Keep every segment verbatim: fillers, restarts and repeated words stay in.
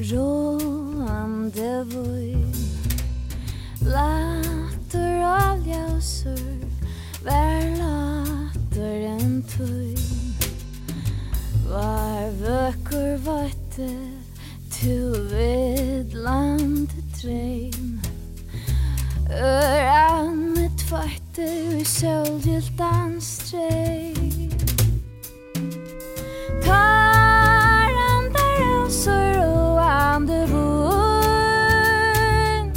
Råande vun Latter av ljusur Vær latter en tøyn Var vøkur vatte Tu vid land treim Ör av mitt vatte I sölgiltan streim Tar andar ljusur Råande vun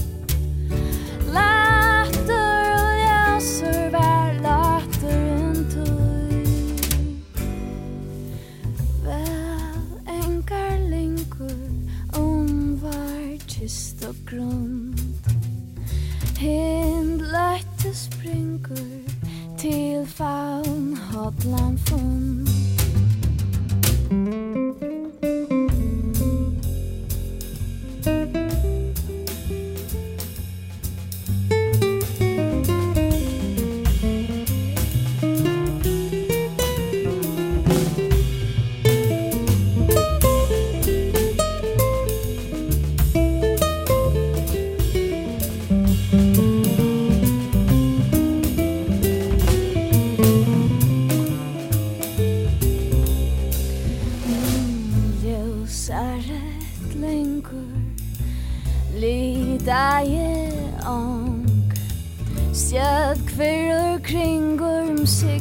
Latter och ljusur Vær latter en tøyn Vel engar lengur Om var tyst och grund Hind lätte springur Till faun hotlan fund Ljusaret lengur Lida je ång Stjöð kvirur kringur um sig